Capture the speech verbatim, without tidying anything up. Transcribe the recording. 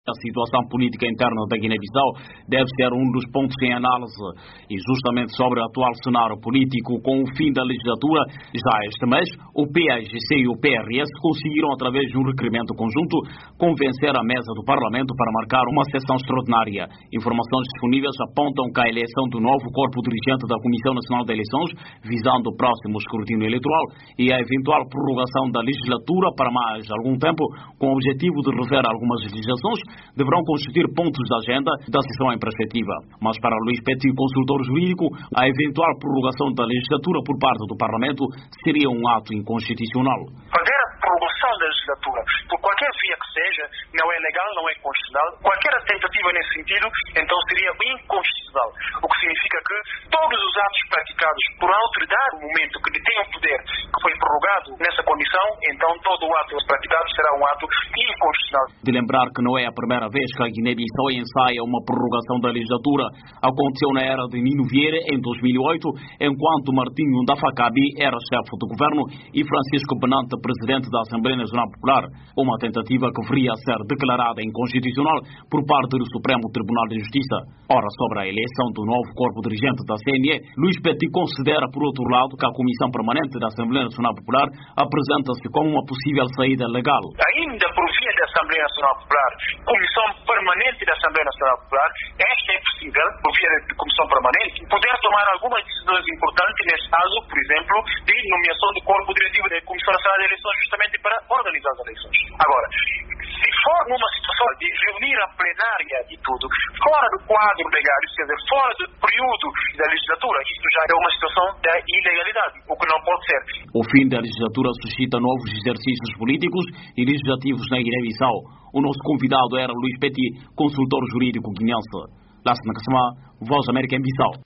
A situação política interna da Guiné-Bissau deve ser um dos pontos em análise e justamente sobre o atual cenário político com o fim da legislatura, já este mês, o P A G C e o P R S conseguiram, através de um requerimento conjunto, convencer a mesa do Parlamento para marcar uma sessão extraordinária. Informações disponíveis apontam que a eleição do novo corpo dirigente da Comissão Nacional de Eleições, visando o próximo escrutínio eleitoral, e a eventual prorrogação da legislatura para mais algum tempo, com o objetivo de rever algumas legislações, deverão constituir pontos da agenda da sessão em perspectiva. Mas para Luís Petit, consultor jurídico, a eventual prorrogação da legislatura por parte do Parlamento seria um ato inconstitucional. Fazer a prorrogação da legislatura, por qualquer via que seja, não é legal, não é constitucional. Qualquer tentativa nesse sentido, então seria inconstitucional. O que significa que todos os atos praticados por uma autoridade, no momento que detém o poder, que foi prorrogado nessa condição, então todo o ato praticado será um ato inconstitucional. De lembrar que não é a primeira vez que a Guiné-Bissau ensaia uma prorrogação da legislatura. Aconteceu na era de Nino Vieira, em dois mil e oito, enquanto Martinho Ndafakabi era chefe do governo e Francisco Benante, presidente da Assembleia Nacional Popular. Uma tentativa que viria a ser declarada inconstitucional por parte do Supremo Tribunal de Justiça. Ora, sobre a eleição do novo corpo dirigente da C N E, Luís Petit considera, por outro lado, que a Comissão Permanente da Assembleia Nacional Popular apresenta-se como uma possível saída legal. Ainda por via da Assembleia Nacional Popular, Comissão Permanente da Assembleia Nacional Popular, esta é possível, por via de Comissão Permanente, poder tomar algumas decisões importantes, nesse caso, por exemplo, de nomeação do corpo diretivo da Comissão Nacional de Eleições, justamente para organizar as eleições. Agora, se for numa situação de reunir a plenária e tudo, fora do quadro legal, quer dizer, fora do período da legislatura, isso já é uma situação da ilegalidade, o que não pode ser. O fim da legislatura suscita novos exercícios políticos e legislativos na Guiné-Bissau. O nosso convidado era Luís Petit, consultor jurídico guinense. Lássina Kassama, Voz América em Bissau.